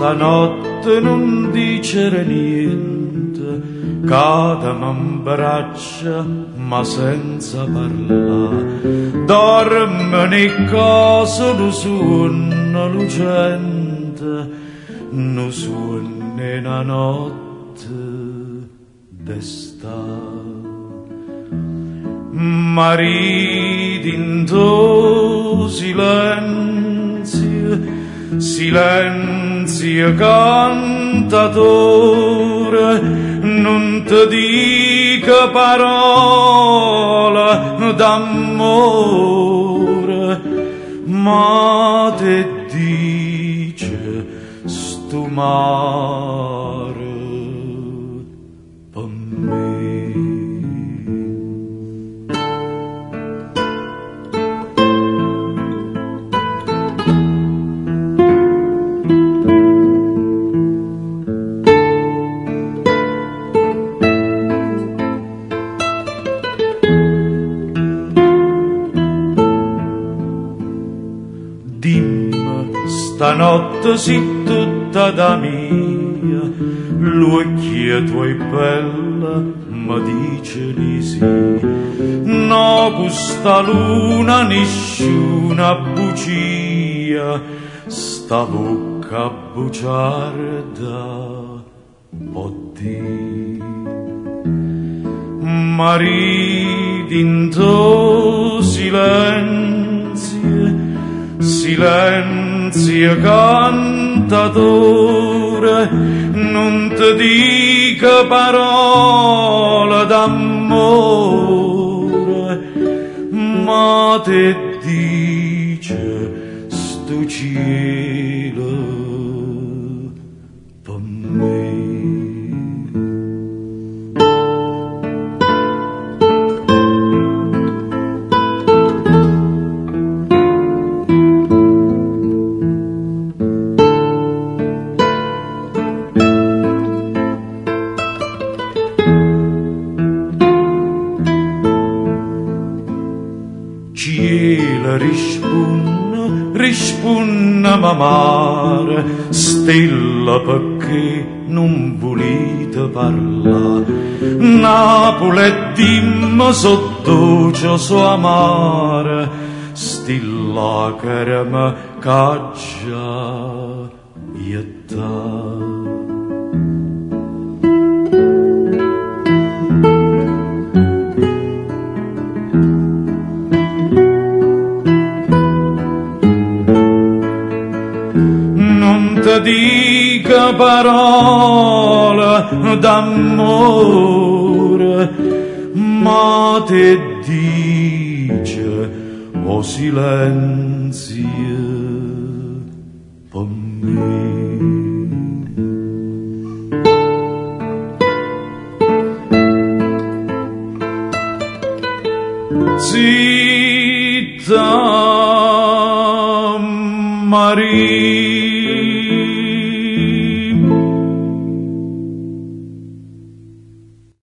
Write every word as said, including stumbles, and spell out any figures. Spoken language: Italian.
stanotte non dicere niente, cadami in braccia ma senza parlare, dorme nei cose lo suono lucente, no suona una notte d'estate. Marito in tuo silenzio, silenzio cantatore, non ti dica parola d'amore, ma te dice sto mare per me. Dimmi, stanotte si tutta da mia, l'occhio tuoi bella, ma dice di sì. No, questa luna nessuna bugia, sta bocca bugiarda, oddio. Marito in tuo silenzio, silenzio cantatore, non ti dica parola d'amore, ma te dice sto cielo per me. Cielo risponde, risponde mamare, stella perché non volete parlare. Napoli dimmi sotto ciò so amare, stella che mi caccia ietta. Non ti dica parola d'amore, ma te dice o silenzio per me. Zitta Maria,